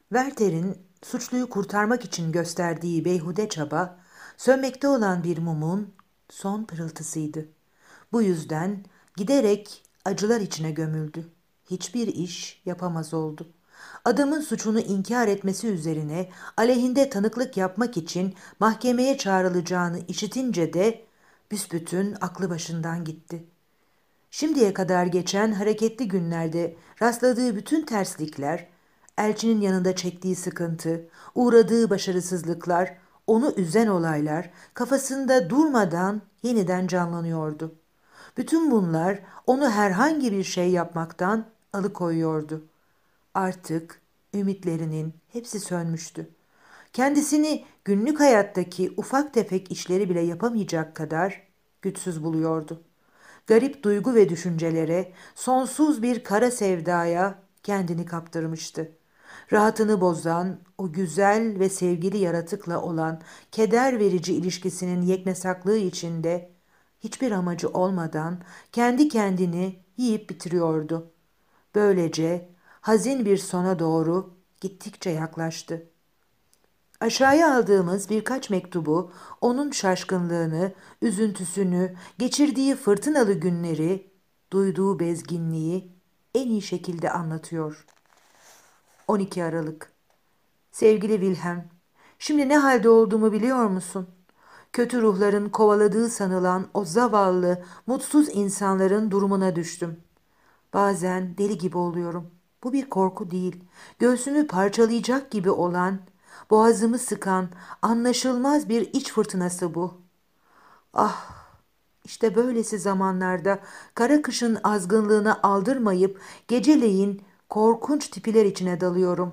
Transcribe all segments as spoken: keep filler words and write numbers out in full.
Werther'in suçluyu kurtarmak için gösterdiği beyhude çaba, sönmekte olan bir mumun son pırıltısıydı. Bu yüzden giderek acılar içine gömüldü. Hiçbir iş yapamaz oldu. Adamın suçunu inkar etmesi üzerine aleyhinde tanıklık yapmak için mahkemeye çağrılacağını işitince de büsbütün aklı başından gitti. Şimdiye kadar geçen hareketli günlerde rastladığı bütün terslikler, elçinin yanında çektiği sıkıntı, uğradığı başarısızlıklar, onu üzen olaylar kafasında durmadan yeniden canlanıyordu. Bütün bunlar onu herhangi bir şey yapmaktan alıkoyuyordu. Artık ümitlerinin hepsi sönmüştü. Kendisini günlük hayattaki ufak tefek işleri bile yapamayacak kadar güçsüz buluyordu. Garip duygu ve düşüncelere, sonsuz bir kara sevdaya kendini kaptırmıştı. Rahatını bozan, o güzel ve sevgili yaratıkla olan keder verici ilişkisinin yeknesaklığı içinde hiçbir amacı olmadan kendi kendini yiyip bitiriyordu. Böylece hazin bir sona doğru gittikçe yaklaştı. Aşağıya aldığımız birkaç mektubu onun şaşkınlığını, üzüntüsünü, geçirdiği fırtınalı günleri, duyduğu bezginliği en iyi şekilde anlatıyor. on iki Aralık. Sevgili Wilhelm, şimdi ne halde olduğumu biliyor musun? Kötü ruhların kovaladığı sanılan o zavallı, mutsuz insanların durumuna düştüm. Bazen deli gibi oluyorum. Bu bir korku değil. Göğsümü parçalayacak gibi olan, boğazımı sıkan, anlaşılmaz bir iç fırtınası bu. Ah, işte böylesi zamanlarda kara kışın azgınlığına aldırmayıp geceleyin korkunç tipiler içine dalıyorum.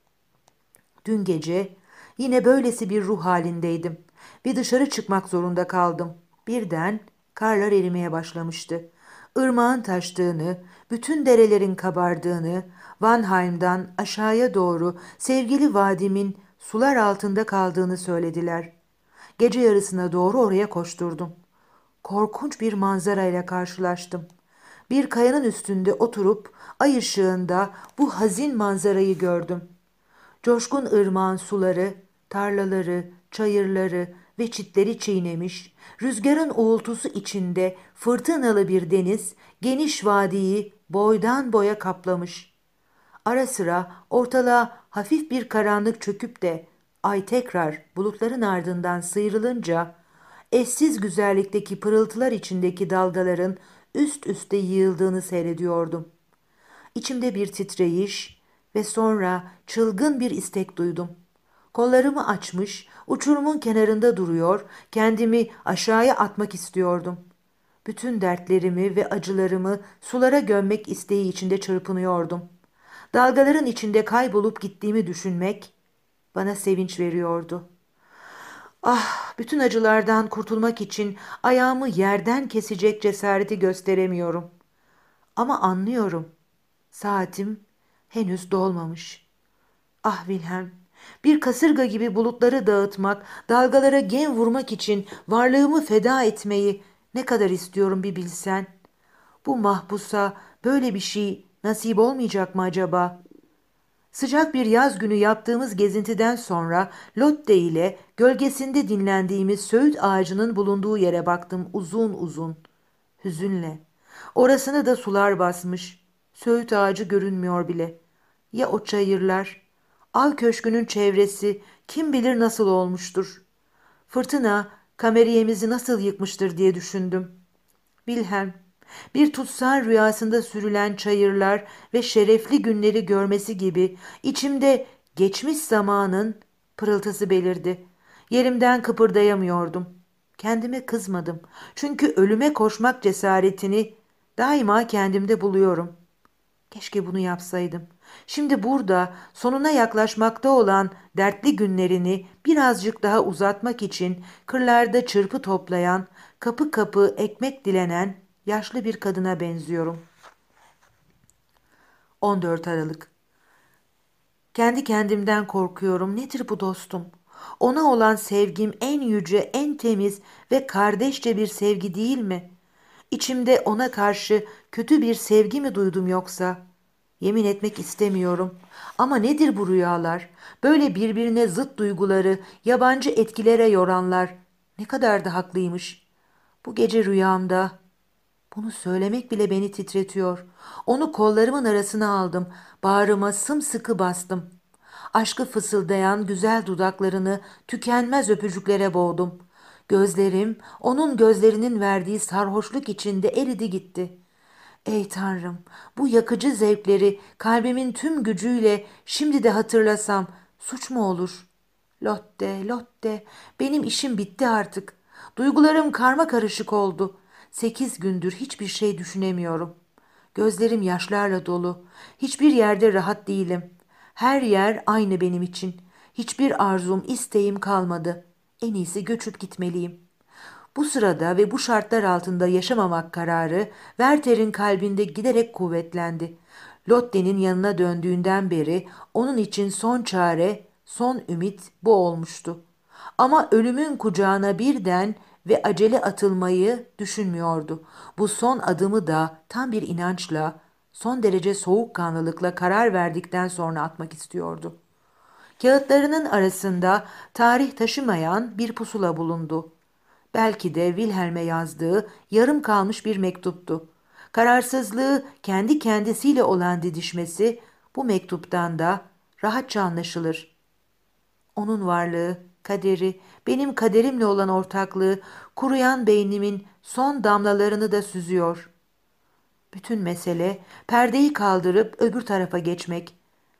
Dün gece yine böylesi bir ruh halindeydim. Bir dışarı çıkmak zorunda kaldım. Birden karlar erimeye başlamıştı. Irmağın taştığını, bütün derelerin kabardığını, Vanheim'dan aşağıya doğru sevgili vadimin sular altında kaldığını söylediler. Gece yarısına doğru oraya koşturdum. Korkunç bir manzarayla karşılaştım. Bir kayanın üstünde oturup ay ışığında bu hazin manzarayı gördüm. Coşkun ırmağın suları, tarlaları, çayırları ve çitleri çiğnemiş, rüzgarın uğultusu içinde fırtınalı bir deniz geniş vadiyi boydan boya kaplamış. Ara sıra ortalığa hafif bir karanlık çöküp de ay tekrar bulutların ardından sıyrılınca eşsiz güzellikteki pırıltılar içindeki dalgaların üst üste yığıldığını seyrediyordum. İçimde bir titreyiş ve sonra çılgın bir istek duydum. Kollarımı açmış, uçurumun kenarında duruyor, kendimi aşağıya atmak istiyordum. Bütün dertlerimi ve acılarımı sulara gömmek isteği içinde çırpınıyordum. Dalgaların içinde kaybolup gittiğimi düşünmek bana sevinç veriyordu. Ah, bütün acılardan kurtulmak için ayağımı yerden kesecek cesareti gösteremiyorum. Ama anlıyorum. Saatim henüz dolmamış. Ah Wilhelm, bir kasırga gibi bulutları dağıtmak, dalgalara gem vurmak için varlığımı feda etmeyi ne kadar istiyorum bir bilsen. Bu mahpusa böyle bir şey nasip olmayacak mı acaba? Sıcak bir yaz günü yaptığımız gezintiden sonra Lotte ile gölgesinde dinlendiğimiz söğüt ağacının bulunduğu yere baktım uzun uzun, hüzünle. Orasını da sular basmış. Söğüt ağacı görünmüyor bile. Ya o çayırlar? Av köşkünün çevresi kim bilir nasıl olmuştur. Fırtına kameriyemizi nasıl yıkmıştır diye düşündüm. Wilhelm, bir tutsal rüyasında sürülen çayırlar ve şerefli günleri görmesi gibi içimde geçmiş zamanın pırıltısı belirdi. Yerimden kıpırdayamıyordum. Kendime kızmadım. Çünkü ölüme koşmak cesaretini daima kendimde buluyorum. Keşke bunu yapsaydım. Şimdi burada sonuna yaklaşmakta olan dertli günlerini birazcık daha uzatmak için kırlarda çırpı toplayan, kapı kapı ekmek dilenen yaşlı bir kadına benziyorum. on dört Aralık. Kendi kendimden korkuyorum. Nedir bu dostum? Ona olan sevgim en yüce, en temiz ve kardeşçe bir sevgi değil mi? İçimde ona karşı kötü bir sevgi mi duydum yoksa? Yemin etmek istemiyorum. Ama nedir bu rüyalar? Böyle birbirine zıt duyguları, yabancı etkilere yoranlar. Ne kadar da haklıymış. Bu gece rüyamda. Bunu söylemek bile beni titretiyor. Onu kollarımın arasına aldım. Bağrıma sımsıkı bastım. Aşkı fısıldayan güzel dudaklarını tükenmez öpücüklere boğdum. Gözlerim onun gözlerinin verdiği sarhoşluk içinde eridi gitti. Ey Tanrım, bu yakıcı zevkleri kalbimin tüm gücüyle şimdi de hatırlasam suç mu olur? Lotte, Lotte, benim işim bitti artık. Duygularım karma karışık oldu. Sekiz gündür hiçbir şey düşünemiyorum. Gözlerim yaşlarla dolu. Hiçbir yerde rahat değilim. Her yer aynı benim için. Hiçbir arzum, isteğim kalmadı. En iyisi göçüp gitmeliyim. Bu sırada ve bu şartlar altında yaşamamak kararı Werther'in kalbinde giderek kuvvetlendi. Lotte'nin yanına döndüğünden beri onun için son çare, son ümit bu olmuştu. Ama ölümün kucağına birden ve acele atılmayı düşünmüyordu. Bu son adımı da tam bir inançla, son derece soğukkanlılıkla karar verdikten sonra atmak istiyordu. Kağıtlarının arasında tarih taşımayan bir pusula bulundu. Belki de Wilhelm'e yazdığı yarım kalmış bir mektuptu. Kararsızlığı kendi kendisiyle olan didişmesi bu mektuptan da rahatça anlaşılır. Onun varlığı, kaderi, benim kaderimle olan ortaklığı kuruyan beynimin son damlalarını da süzüyor. Bütün mesele perdeyi kaldırıp öbür tarafa geçmek.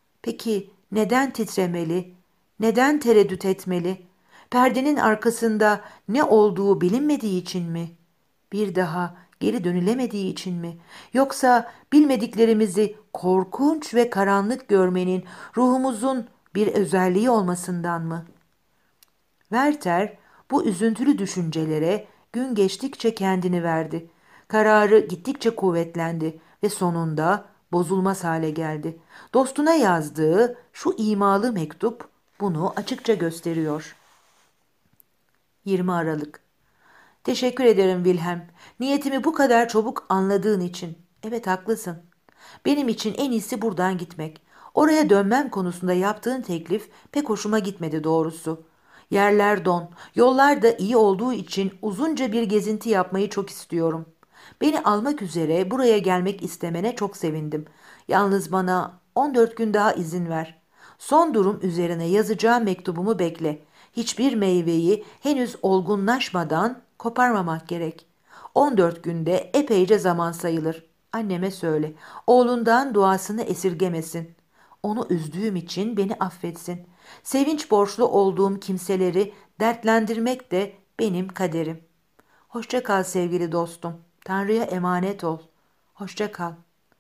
Peki neden titremeli? Neden tereddüt etmeli? Perdenin arkasında ne olduğu bilinmediği için mi? Bir daha geri dönülemediği için mi? Yoksa bilmediklerimizi korkunç ve karanlık görmenin ruhumuzun bir özelliği olmasından mı? Werther bu üzüntülü düşüncelere gün geçtikçe kendini verdi. Kararı gittikçe kuvvetlendi ve sonunda bozulmaz hale geldi. Dostuna yazdığı şu imalı mektup bunu açıkça gösteriyor. yirmi Aralık. Teşekkür ederim Wilhelm. Niyetimi bu kadar çabuk anladığın için. Evet haklısın. Benim için en iyisi buradan gitmek. Oraya dönmem konusunda yaptığın teklif pek hoşuma gitmedi doğrusu. Yerler don, yollar da iyi olduğu için uzunca bir gezinti yapmayı çok istiyorum. Beni almak üzere buraya gelmek istemene çok sevindim. Yalnız bana on dört gün daha izin ver. Son durum üzerine yazacağım mektubumu bekle. Hiçbir meyveyi henüz olgunlaşmadan koparmamak gerek. on dört günde epeyce zaman sayılır. Anneme söyle. Oğlundan duasını esirgemesin. Onu üzdüğüm için beni affetsin. Sevinç borçlu olduğum kimseleri dertlendirmek de benim kaderim. Hoşça kal sevgili dostum. Tanrı'ya emanet ol. Hoşça kal.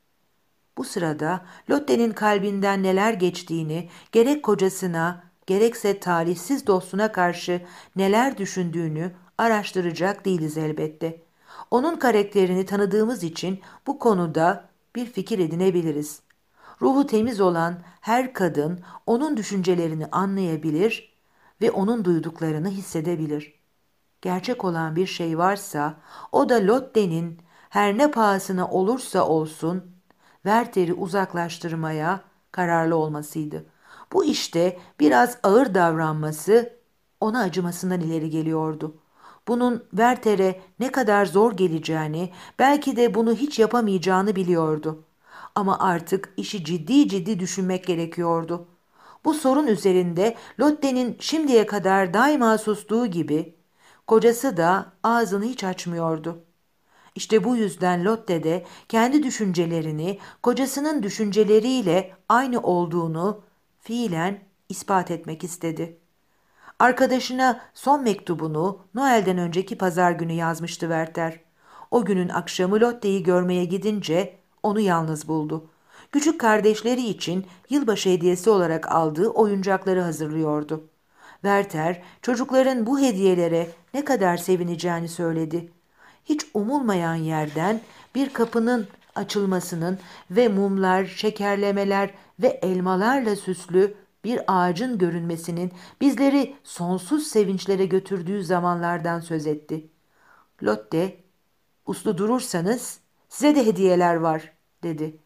Bu sırada Lotte'nin kalbinden neler geçtiğini gerek kocasına gerekse talihsiz dostuna karşı neler düşündüğünü araştıracak değiliz elbette. Onun karakterini tanıdığımız için bu konuda bir fikir edinebiliriz. Ruhu temiz olan her kadın onun düşüncelerini anlayabilir ve onun duyduklarını hissedebilir. Gerçek olan bir şey varsa o da Lotte'nin her ne pahasına olursa olsun Werther'i uzaklaştırmaya kararlı olmasıydı. Bu işte biraz ağır davranması ona acımasından ileri geliyordu. Bunun Werther'e ne kadar zor geleceğini, belki de bunu hiç yapamayacağını biliyordu. Ama artık işi ciddi ciddi düşünmek gerekiyordu. Bu sorun üzerinde Lotte'nin şimdiye kadar daima sustuğu gibi kocası da ağzını hiç açmıyordu. İşte bu yüzden Lotte de kendi düşüncelerini kocasının düşünceleriyle aynı olduğunu fiilen ispat etmek istedi. Arkadaşına son mektubunu Noel'den önceki pazar günü yazmıştı Werther. O günün akşamı Lotte'yi görmeye gidince onu yalnız buldu. Küçük kardeşleri için yılbaşı hediyesi olarak aldığı oyuncakları hazırlıyordu. Werther çocukların bu hediyelere ne kadar sevineceğini söyledi. Hiç umulmayan yerden bir kapının açılmasının ve mumlar, şekerlemeler ve elmalarla süslü bir ağacın görünmesinin bizleri sonsuz sevinçlere götürdüğü zamanlardan söz etti. Lotte, uslu durursanız size de hediyeler var, dedi.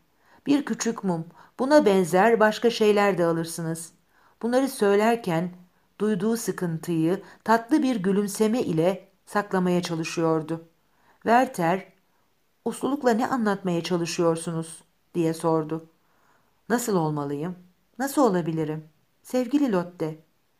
Bir küçük mum, buna benzer başka şeyler de alırsınız. Bunları söylerken duyduğu sıkıntıyı tatlı bir gülümseme ile saklamaya çalışıyordu. Werther, uslulukla ne anlatmaya çalışıyorsunuz diye sordu. Nasıl olmalıyım? Nasıl olabilirim? Sevgili Lotte.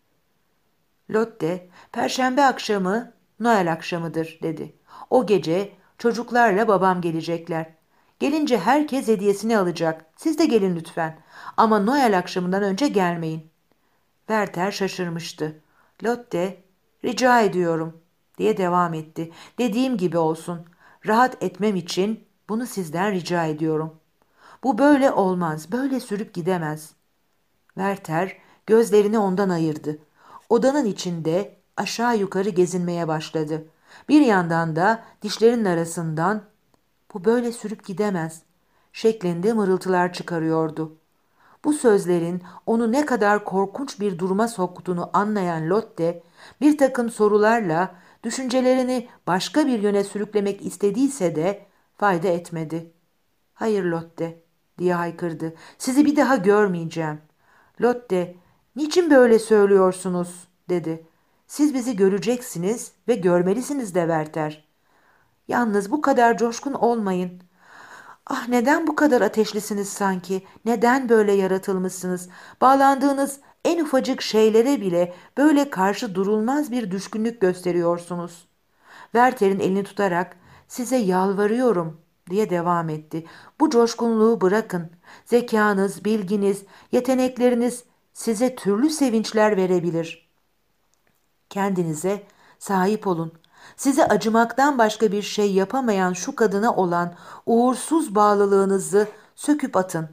Lotte, Perşembe akşamı Noel akşamıdır dedi. O gece çocuklarla babam gelecekler. Gelince herkes hediyesini alacak. Siz de gelin lütfen. Ama Noel akşamından önce gelmeyin. Werther şaşırmıştı. Lotte, rica ediyorum diye devam etti. Dediğim gibi olsun. Rahat etmem için bunu sizden rica ediyorum. Bu böyle olmaz, böyle sürüp gidemez. Werther gözlerini ondan ayırdı. Odanın içinde aşağı yukarı gezinmeye başladı. Bir yandan da dişlerinin arasından bu böyle sürüp gidemez şeklinde mırıltılar çıkarıyordu. Bu sözlerin onu ne kadar korkunç bir duruma soktuğunu anlayan Lotte bir takım sorularla düşüncelerini başka bir yöne sürüklemek istediyse de fayda etmedi. Hayır Lotte diye haykırdı. Sizi bir daha görmeyeceğim. Lotte, niçin böyle söylüyorsunuz dedi. Siz bizi göreceksiniz ve görmelisiniz de Werther. Yalnız bu kadar coşkun olmayın. Ah neden bu kadar ateşlisiniz sanki? Neden böyle yaratılmışsınız? Bağlandığınız en ufacık şeylere bile böyle karşı durulmaz bir düşkünlük gösteriyorsunuz. Werther'in elini tutarak size yalvarıyorum diye devam etti. Bu coşkunluğu bırakın. Zekanız, bilginiz, yetenekleriniz size türlü sevinçler verebilir. Kendinize sahip olun. Size acımaktan başka bir şey yapamayan şu kadına olan uğursuz bağlılığınızı söküp atın.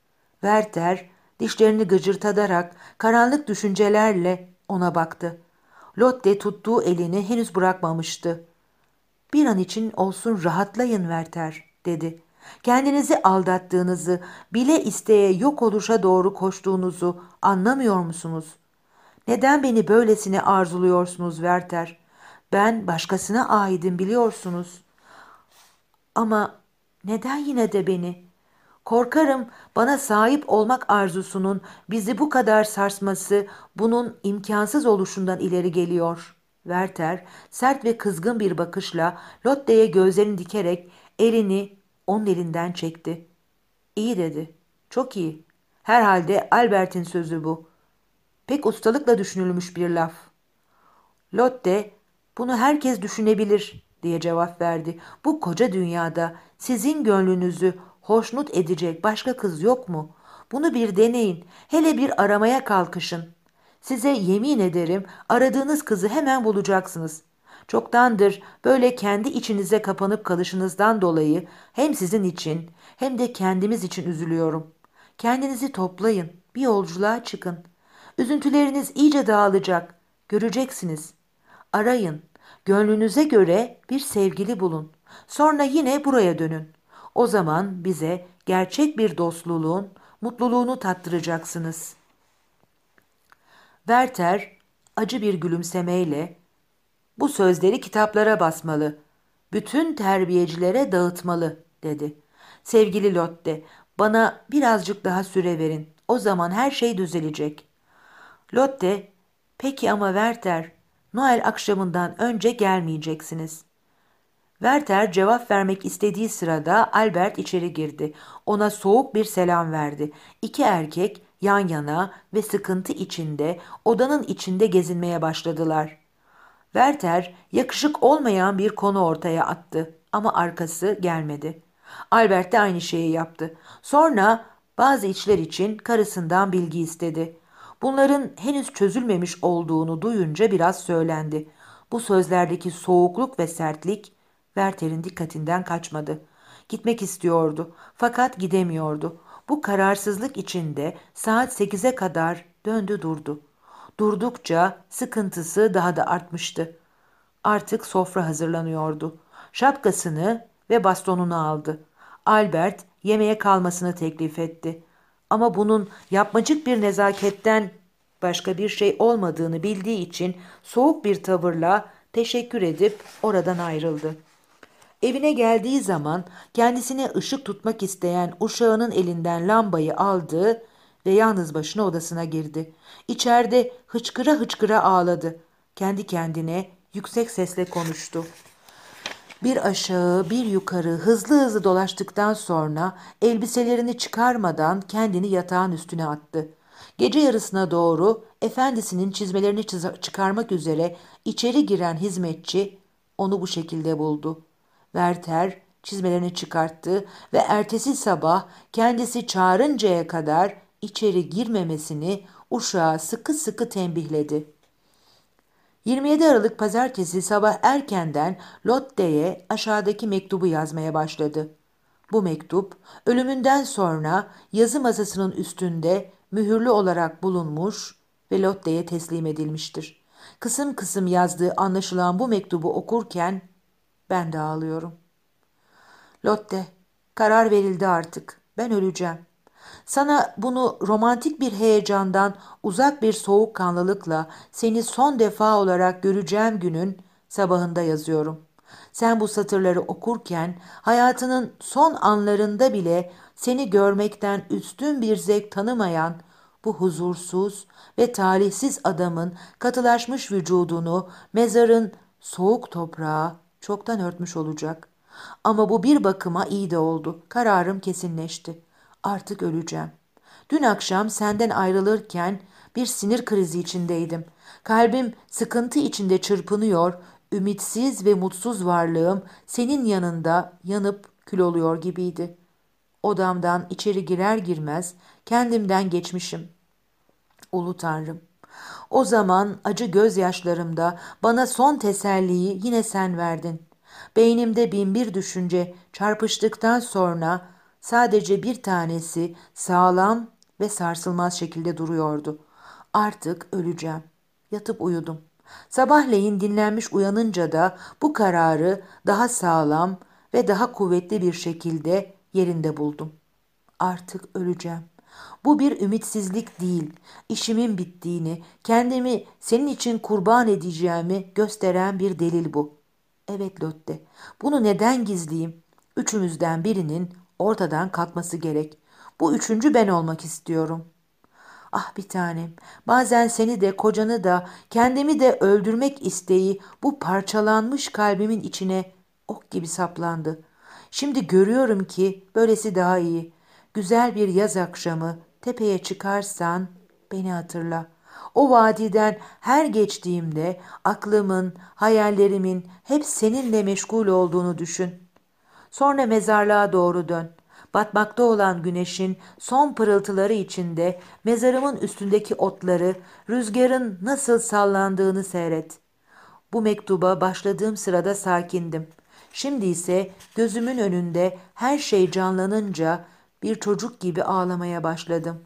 Werther dişlerini gıcırtadarak karanlık düşüncelerle ona baktı. Lotte tuttuğu elini henüz bırakmamıştı. Bir an için olsun rahatlayın Werther dedi. Kendinizi aldattığınızı, bile isteye yok oluşa doğru koştuğunuzu anlamıyor musunuz? Neden beni böylesine arzuluyorsunuz Werther? Ben başkasına aidim biliyorsunuz. Ama neden yine de beni? Korkarım bana sahip olmak arzusunun bizi bu kadar sarsması bunun imkansız oluşundan ileri geliyor. Werther sert ve kızgın bir bakışla Lotte'ye gözlerini dikerek elini onun elinden çekti. İyi dedi. Çok iyi. Herhalde Albert'in sözü bu. Pek ustalıkla düşünülmüş bir laf. Lotte, bunu herkes düşünebilir diye cevap verdi. Bu koca dünyada sizin gönlünüzü hoşnut edecek başka kız yok mu? Bunu bir deneyin. Hele bir aramaya kalkışın. Size yemin ederim aradığınız kızı hemen bulacaksınız. Çoktandır böyle kendi içinize kapanıp kalışınızdan dolayı hem sizin için hem de kendimiz için üzülüyorum. Kendinizi toplayın, bir yolculuğa çıkın. Üzüntüleriniz iyice dağılacak. Göreceksiniz. Arayın. Gönlünüze göre bir sevgili bulun. Sonra yine buraya dönün. O zaman bize gerçek bir dostluğun mutluluğunu tattıracaksınız. Werther acı bir gülümsemeyle bu sözleri kitaplara basmalı, bütün terbiyecilere dağıtmalı dedi. Sevgili Lotte, bana birazcık daha süre verin. O zaman her şey düzelecek. Lotte, peki ama Werther, Noel akşamından önce gelmeyeceksiniz. Werther cevap vermek istediği sırada Albert içeri girdi. Ona soğuk bir selam verdi. İki erkek yan yana ve sıkıntı içinde odanın içinde gezinmeye başladılar. Werther yakışık olmayan bir konu ortaya attı ama arkası gelmedi. Albert de aynı şeyi yaptı. Sonra bazı işler için karısından bilgi istedi. Bunların henüz çözülmemiş olduğunu duyunca biraz söylendi. Bu sözlerdeki soğukluk ve sertlik Werther'in dikkatinden kaçmadı. Gitmek istiyordu fakat gidemiyordu. Bu kararsızlık içinde saat sekize kadar döndü durdu. Durdukça sıkıntısı daha da artmıştı. Artık sofra hazırlanıyordu. Şapkasını ve bastonunu aldı. Albert yemeğe kalmasını teklif etti. Ama bunun yapmacık bir nezaketten başka bir şey olmadığını bildiği için soğuk bir tavırla teşekkür edip oradan ayrıldı. Evine geldiği zaman kendisine ışık tutmak isteyen uşağının elinden lambayı aldı ve yalnız başına odasına girdi. İçeride hıçkıra hıçkıra ağladı. Kendi kendine yüksek sesle konuştu. Bir aşağı bir yukarı hızlı hızlı dolaştıktan sonra elbiselerini çıkarmadan kendini yatağın üstüne attı. Gece yarısına doğru efendisinin çizmelerini çiz- çıkarmak üzere içeri giren hizmetçi onu bu şekilde buldu. Werther çizmelerini çıkarttı ve ertesi sabah kendisi çağırıncaya kadar içeri girmemesini uşağa sıkı sıkı tembihledi. yirmi yedi Aralık Pazartesi sabah erkenden Lotte'ye aşağıdaki mektubu yazmaya başladı. Bu mektup ölümünden sonra yazı masasının üstünde mühürlü olarak bulunmuş ve Lotte'ye teslim edilmiştir. Kısım kısım yazdığı anlaşılan bu mektubu okurken ben de ağlıyorum. Lotte, karar verildi artık. Ben öleceğim. Sana bunu romantik bir heyecandan uzak bir soğukkanlılıkla seni son defa olarak göreceğim günün sabahında yazıyorum. Sen bu satırları okurken hayatının son anlarında bile seni görmekten üstün bir zevk tanımayan bu huzursuz ve talihsiz adamın katılaşmış vücudunu mezarın soğuk toprağı çoktan örtmüş olacak. Ama bu bir bakıma iyi de oldu. Kararım kesinleşti. Artık öleceğim. Dün akşam senden ayrılırken bir sinir krizi içindeydim. Kalbim sıkıntı içinde çırpınıyor, ümitsiz ve mutsuz varlığım senin yanında yanıp kül oluyor gibiydi. Odamdan içeri girer girmez kendimden geçmişim. Ulu Tanrım, o zaman acı gözyaşlarımda bana son teselliyi yine sen verdin. Beynimde binbir düşünce çarpıştıktan sonra sadece bir tanesi sağlam ve sarsılmaz şekilde duruyordu. Artık öleceğim. Yatıp uyudum. Sabahleyin dinlenmiş uyanınca da bu kararı daha sağlam ve daha kuvvetli bir şekilde yerinde buldum. Artık öleceğim. Bu bir ümitsizlik değil, işimin bittiğini, kendimi senin için kurban edeceğimi gösteren bir delil bu. Evet Lotte, bunu neden gizleyeyim? Üçümüzden birinin ortadan kalkması gerek. Bu üçüncü ben olmak istiyorum. Ah bir tanem, bazen seni de kocanı da kendimi de öldürmek isteği bu parçalanmış kalbimin içine ok gibi saplandı. Şimdi görüyorum ki böylesi daha iyi. Güzel bir yaz akşamı tepeye çıkarsan beni hatırla. O vadiden her geçtiğimde aklımın, hayallerimin hep seninle meşgul olduğunu düşün. Sonra mezarlığa doğru dön. Batmakta olan güneşin son pırıltıları içinde mezarımın üstündeki otları, rüzgarın nasıl sallandığını seyret. Bu mektuba başladığım sırada sakindim. Şimdi ise gözümün önünde her şey canlanınca bir çocuk gibi ağlamaya başladım.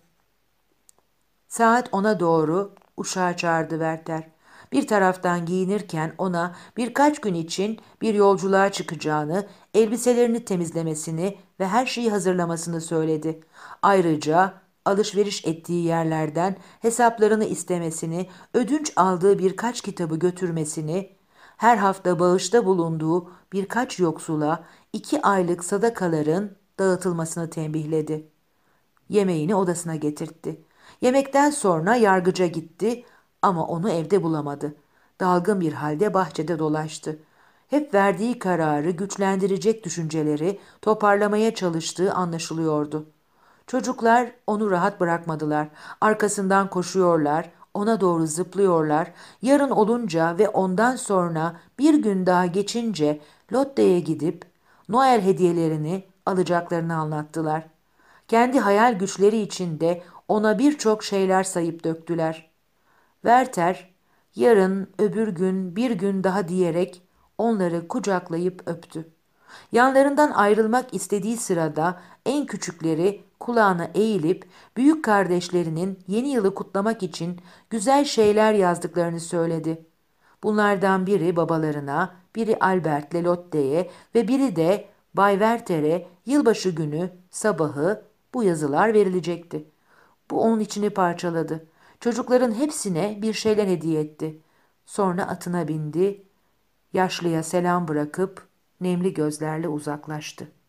Saat ona doğru uşağı çağırdı Werther. Bir taraftan giyinirken ona birkaç gün için bir yolculuğa çıkacağını, elbiselerini temizlemesini ve her şeyi hazırlamasını söyledi. Ayrıca alışveriş ettiği yerlerden hesaplarını istemesini, ödünç aldığı birkaç kitabı götürmesini, her hafta bağışta bulunduğu birkaç yoksula iki aylık sadakaların dağıtılmasını tembihledi. Yemeğini odasına getirtti. Yemekten sonra yargıca gitti ama onu evde bulamadı. Dalgın bir halde bahçede dolaştı. Hep verdiği kararı güçlendirecek düşünceleri toparlamaya çalıştığı anlaşılıyordu. Çocuklar onu rahat bırakmadılar. Arkasından koşuyorlar, ona doğru zıplıyorlar. Yarın olunca ve ondan sonra bir gün daha geçince Lotte'ye gidip Noel hediyelerini alacaklarını anlattılar. Kendi hayal güçleri içinde ona birçok şeyler sayıp döktüler. Werther, yarın, öbür gün, bir gün daha diyerek onları kucaklayıp öptü. Yanlarından ayrılmak istediği sırada en küçükleri kulağına eğilip büyük kardeşlerinin yeni yılı kutlamak için güzel şeyler yazdıklarını söyledi. Bunlardan biri babalarına, biri Albert Lelotte'ye ve biri de Bay Werther'e yılbaşı günü sabahı bu yazılar verilecekti. Bu onun içini parçaladı. Çocukların hepsine bir şeyler hediye etti. Sonra atına bindi, yaşlıya selam bırakıp nemli gözlerle uzaklaştı.